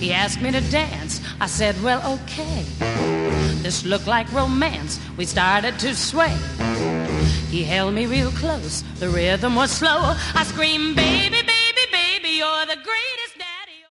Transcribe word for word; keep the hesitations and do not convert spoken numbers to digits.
He asked me to dance. I said, well, okay. This looked like romance. We started to sway. He held me real close. The rhythm was slow. I screamed, baby, baby, baby, you're the greatest